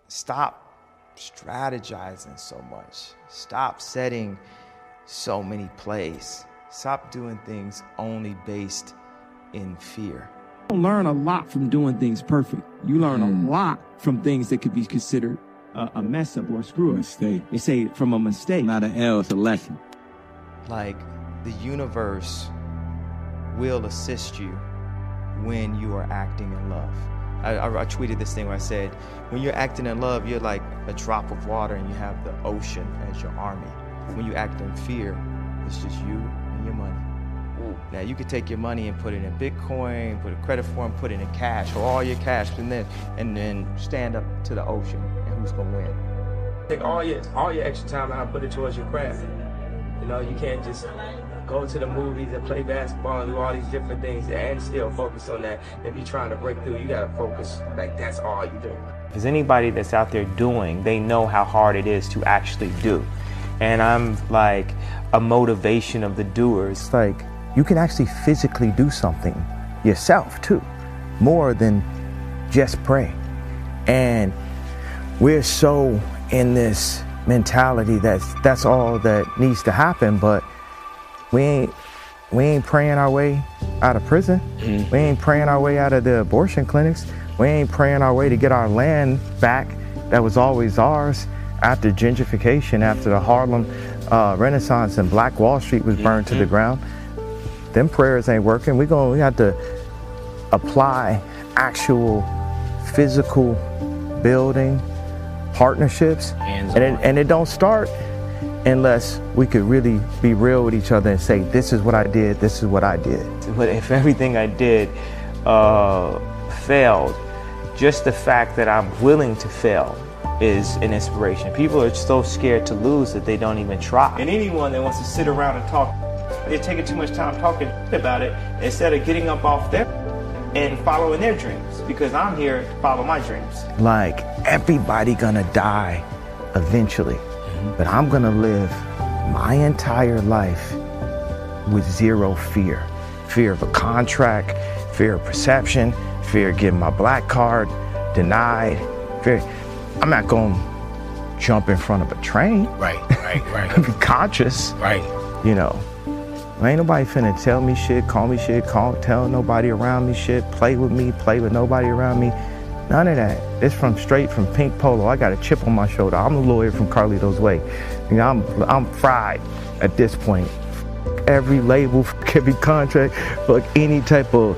stop strategizing so much. Stop setting so many plays. Stop doing things only based in fear. You don't learn a lot from doing things perfect. You learn a lot from things that could be considered a mess up or a screw up. Mistake. They say from a mistake. Not an L, it's a lesson. Like, the universe will assist you when you are acting in love. I tweeted this thing where I said, when you're acting in love, you're like a drop of water and you have the ocean as your army. When you act in fear, it's just you and your money. Now, you could take your money and put it in Bitcoin, put a credit form, put it in cash, or all your cash, and then stand up to the ocean, and who's gonna win? Take all your extra time out and put it towards your craft. You know, you can't just go to the movies and play basketball and do all these different things and still focus on that. If you're trying to break through, you gotta focus, like that's all you do. If there's anybody that's out there doing, they know how hard it is to actually do. And I'm like a motivation of the doers. It's like, you can actually physically do something yourself too, more than just pray. And we're so in this mentality that's all that needs to happen, but we ain't praying our way out of prison. We ain't praying our way out of the abortion clinics. We ain't praying our way to get our land back that was always ours after gentrification, after the Harlem Renaissance and Black Wall Street was burned to the ground. Them prayers ain't working. We have to apply actual physical building partnerships, and it don't start unless we could really be real with each other and say, this is what I did, this is what I did. But if everything I did failed, just the fact that I'm willing to fail is an inspiration. People are so scared to lose that they don't even try. And anyone that wants to sit around and talk, they're taking too much time talking about it instead of getting up off their and following their dreams, because I'm here to follow my dreams. Like, everybody gonna die eventually, but I'm gonna live my entire life with zero fear. Fear of a contract, fear of perception, fear of getting my black card denied. Fear. I'm not gonna jump in front of a train. Right. Be conscious. Right. You know. Ain't nobody finna tell me shit, call me shit, tell nobody around me shit, play with me, play with nobody around me. None of that. It's straight from Pink Polo. I got a chip on my shoulder. I'm a lawyer from Carlito's Way. You know, I'm fried at this point. Every label, every contract, like any type of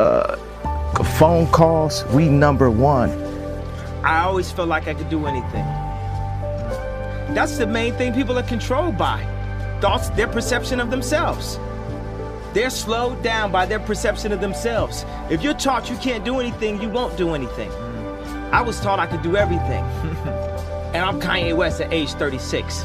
phone calls, we number one. I always felt like I could do anything. That's the main thing people are controlled by. Thoughts, their perception of themselves. They're slowed down by their perception of themselves. If you're taught you can't do anything, you won't do anything. I was taught I could do everything. And I'm Kanye West at age 36.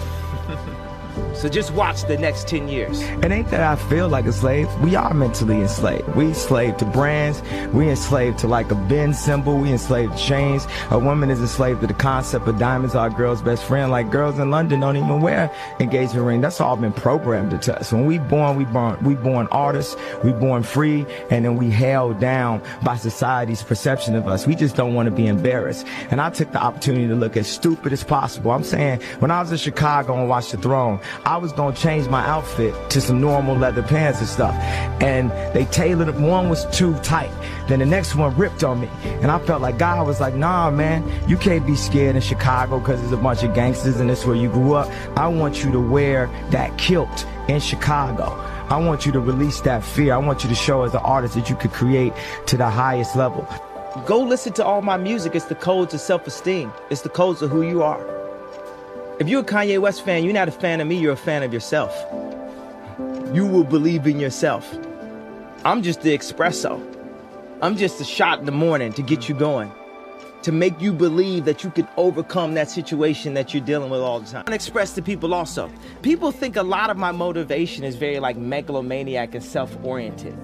So just watch the next 10 years. It ain't that I feel like a slave. We are mentally enslaved. We enslaved to brands. We enslaved to like a Benz symbol. We enslaved to chains. A woman is enslaved to the concept of diamonds are a girl's best friend. Like girls in London don't even wear engagement ring. That's all been programmed to us. When we born artists. We born free, and then we held down by society's perception of us. We just don't want to be embarrassed. And I took the opportunity to look as stupid as possible. I'm saying, when I was in Chicago and watched The Throne, I was gonna change my outfit to some normal leather pants and stuff, and they tailored it. One was too tight, then the next one ripped on me, and I felt like God was like, nah man, you can't be scared in Chicago because there's a bunch of gangsters and that's where you grew up. I want you to wear that kilt in Chicago. I want you to release that fear. I want you to show as an artist that you could create to the highest level. Go listen to all my music. It's the codes of self-esteem. It's the codes of who you are. If you're a Kanye West fan, you're not a fan of me, you're a fan of yourself. You will believe in yourself. I'm just the espresso. I'm just a shot in the morning to get you going, to make you believe that you can overcome that situation that you're dealing with all the time. I express to people also. People think a lot of my motivation is very like megalomaniac and self-oriented.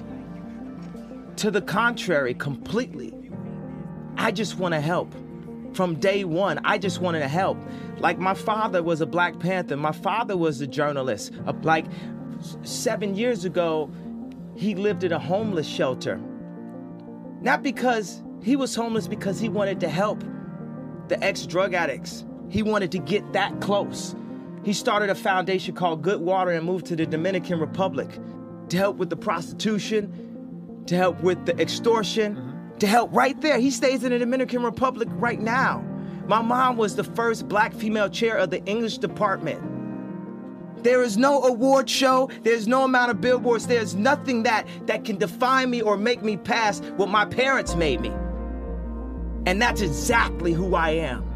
To the contrary, completely. I just want to help. From day one, I just wanted to help. Like, my father was a Black Panther. My father was a journalist. Like 7 years ago, he lived in a homeless shelter. Not because he was homeless, because he wanted to help. the ex-drug addicts. He wanted to get that close. He started a foundation called Good Water and moved to the Dominican Republic to help with the prostitution, to help with the extortion, to help right there. He stays in the Dominican Republic right now. My mom was the first black female chair of the English department. There is no award show. There's no amount of billboards. There's nothing that can define me or make me pass what my parents made me. And that's exactly who I am.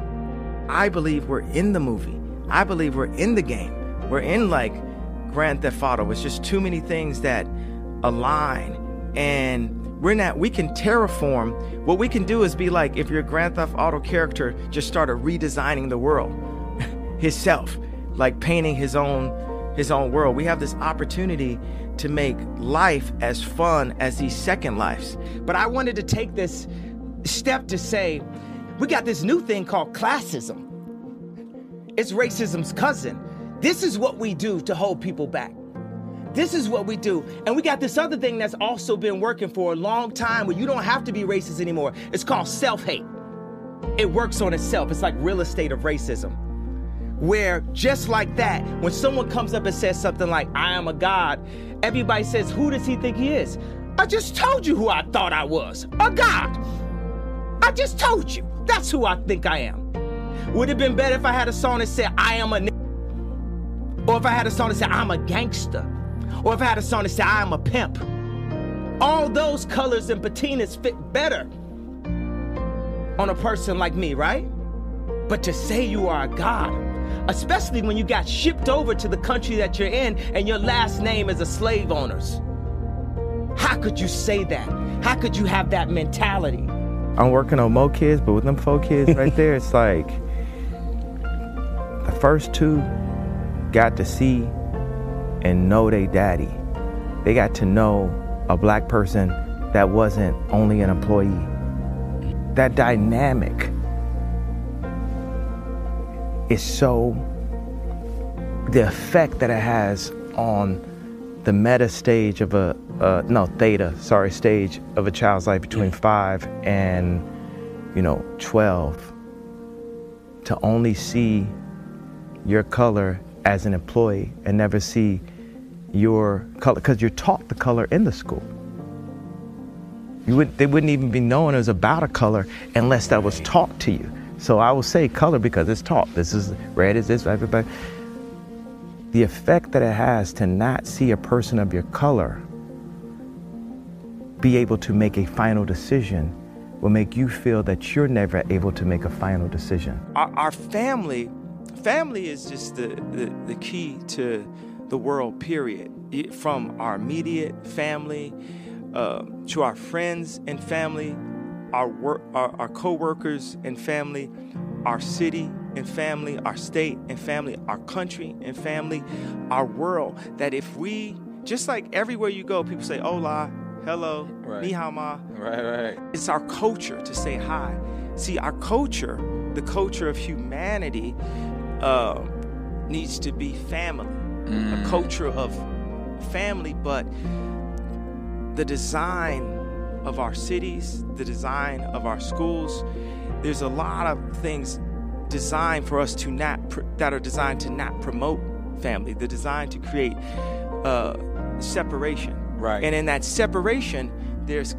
I believe we're in the movie. I believe we're in the game. We're in like Grand Theft Auto. It's just too many things that align. And we can terraform. What we can do is be like, if your Grand Theft Auto character just started redesigning the world himself, like painting his own world. We have this opportunity to make life as fun as these second lives. But I wanted to take this step to say, we got this new thing called classism. It's racism's cousin. This is what we do to hold people back. This is what we do. And we got this other thing that's also been working for a long time where you don't have to be racist anymore. It's called self-hate. It works on itself. It's like real estate of racism. Where just like that, when someone comes up and says something like, I am a god, everybody says, who does he think he is? I just told you who I thought I was, a god. I just told you, that's who I think I am. Would it have been better if I had a song that said, I am a nigga? Or if I had a song that said, I'm a gangster? Or if I had a song that said, I am a pimp? All those colors and patinas fit better on a person like me, right? But to say you are a god, especially when you got shipped over to the country that you're in and your last name is a slave owner's. How could you say that? How could you have that mentality? I'm working on more kids, but with them 4 kids right there, it's like the first 2 got to see and know they daddy. They got to know a black person that wasn't only an employee. That dynamic is so, the effect that it has on the meta stage of stage of a child's life between 5 and 12, to only see your color as an employee and never see your color, because you're taught the color in the school. They wouldn't even be knowing it was about a color unless that was taught to you. So I will say color because it's taught. This is red, is this, everybody. The effect that it has to not see a person of your color be able to make a final decision will make you feel that you're never able to make a final decision. Our family is just the key to the world, period. From our immediate family to our friends and family, our co-workers and family, our city and family, our state and family, our country and family, our world. That if we, just like everywhere you go, people say hola, hello, right. Ni hao ma. Right. It's our culture to say hi. See, our culture, the culture of humanity, needs to be family. A culture of family, but the design of our cities, the design of our schools, there's a lot of things designed for us to that are designed to not promote family. They're designed to create separation. Right. And in that separation, there's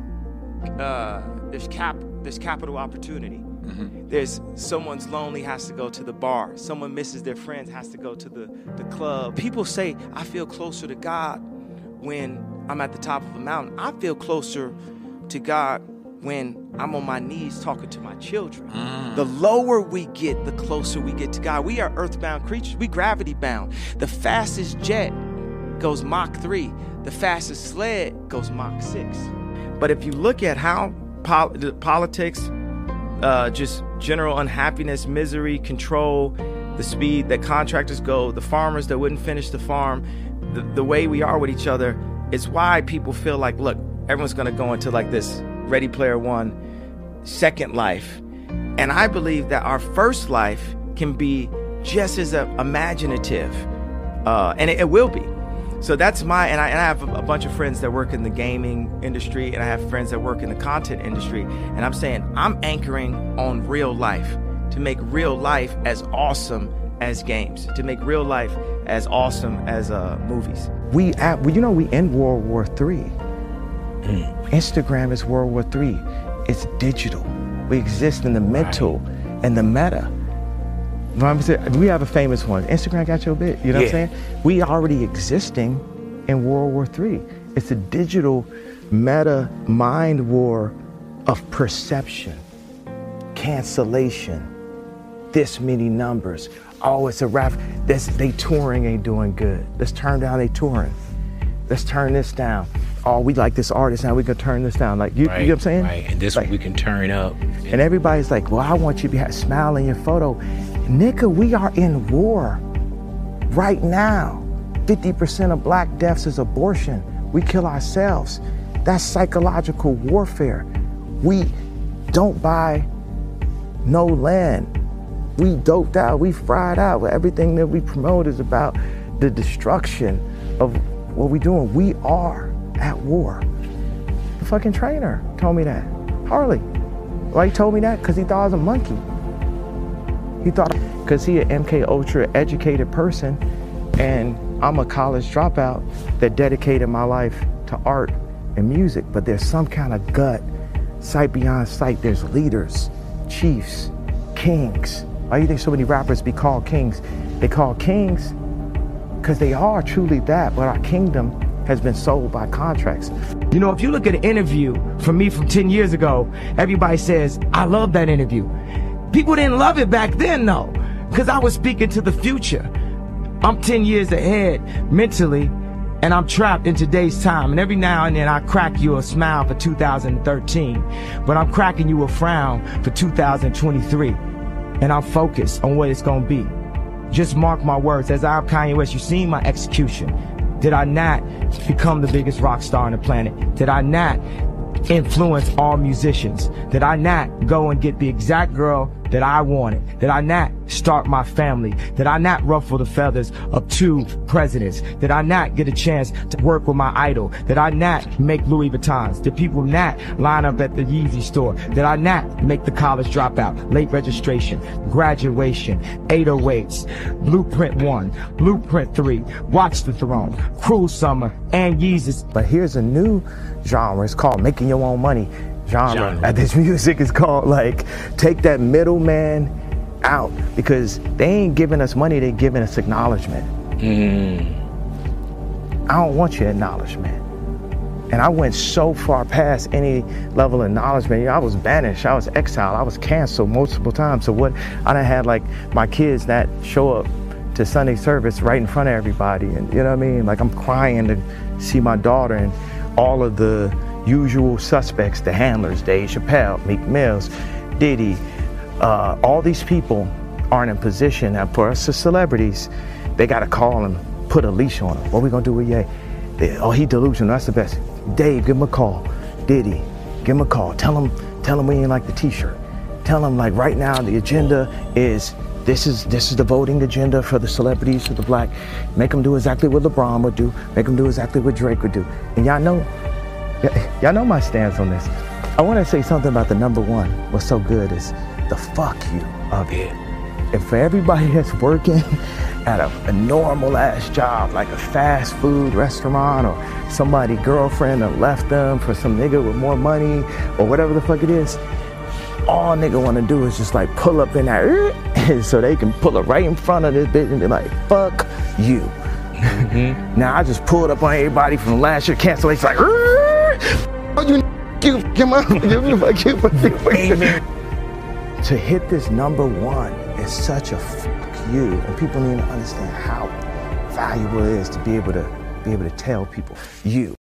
capital opportunity. Mm-hmm. There's someone's lonely, has to go to the bar. Someone misses their friends, has to go to the club. People say, I feel closer to God when I'm at the top of a mountain. I feel closer to God when I'm on my knees talking to my children. The lower we get, the closer we get to God. We are earthbound creatures. We gravity bound. The fastest jet goes Mach 3. The fastest sled goes Mach 6. But if you look at how politics, just general unhappiness, misery, control, the speed that contractors go, the farmers that wouldn't finish the farm, the way we are with each other, it's why people feel like, look, everyone's going to go into like this Ready Player One second life. And I believe that our first life can be just as imaginative, and it will be. So that's and I have a bunch of friends that work in the gaming industry, and I have friends that work in the content industry, and I'm saying I'm anchoring on real life to make real life as awesome as games, to make real life as awesome as movies. We end World War III. Instagram is World War III. It's digital. We exist in the mental and the meta. We have a famous one. Instagram got your bit. You know what I'm saying? We already existing in World War III. It's a digital meta mind war of perception, cancellation, this many numbers. Oh, it's a rap. They touring ain't doing good. Let's turn down they touring. Let's turn this down. Oh, we like this artist now, we can turn this down. Like, you know what I'm saying? Right, and this one we can turn up. And everybody's like, well, I want you to be smile in your photo. Nigga, we are in war right now. 50% of black deaths is abortion. We kill ourselves. That's psychological warfare. We don't buy no land. We doped out, we fried out. Everything that we promote is about the destruction of what we're doing. We are at war. The fucking trainer told me that. Harley. Why he told me that? Because he thought I was a monkey. He thought, because he an MK Ultra educated person, and I'm a college dropout that dedicated my life to art and music, but there's some kind of gut, sight beyond sight. There's leaders, chiefs, kings. Why do you think so many rappers be called kings? They call kings because they are truly that, but our kingdom has been sold by contracts. You know, if you look at an interview from me from 10 years ago, everybody says, I love that interview. People didn't love it back then, though, because I was speaking to the future. I'm 10 years ahead mentally, and I'm trapped in today's time. And every now and then I crack you a smile for 2013, but I'm cracking you a frown for 2023. And I'm focused on what it's gonna be. Just mark my words, as I'm Kanye West, you've seen my execution. Did I not become the biggest rock star on the planet? Did I not influence all musicians? Did I not go and get the exact girl that I wanted? Did I not start my family? Did I not ruffle the feathers of 2 presidents? Did I not get a chance to work with my idol? Did I not make Louis Vuittons? Did people not line up at the Yeezy store? Did I not make the college dropout, late registration, graduation, 808s, Blueprint 1, Blueprint 3, Watch the Throne, Cruel Summer, and Yeezus? But here's a new genre. It's called making your own money genre. This music is called, like, take that middleman out, because they ain't giving us money, they giving us acknowledgement. I don't want your acknowledgement. And I went so far past any level of acknowledgement. You know, I was banished, I was exiled, I was canceled multiple times. So what, I done had like my kids that show up to Sunday service right in front of everybody, and you know what I mean? Like, I'm crying to see my daughter, and all of the usual suspects, the handlers, Dave Chappelle, Meek Mills, Diddy, all these people aren't in position. And for us as celebrities, they got to call and put a leash on him. What we gonna do with Ye? Oh, he delusional, that's the best. Dave, give him a call. Diddy, give him a call. Tell him we ain't like the t-shirt. Tell him, like, right now the agenda is, this is the voting agenda for the celebrities, for the black. Make them do exactly what LeBron would do. Make them do exactly what Drake would do. And y'all know my stance on this. I want to say something about the number one. What's so good is the fuck you of it. And for everybody that's working at a normal ass job, like a fast food restaurant, or somebody girlfriend that left them for some nigga with more money, or whatever the fuck it is, all nigga want to do is just like pull up in that, so they can pull it right in front of this bitch and be like, fuck you. Now I just pulled up on everybody from last year cancellation, like, to hit this number one is such a fuck you, and people need to understand how valuable it is to be able to tell people you.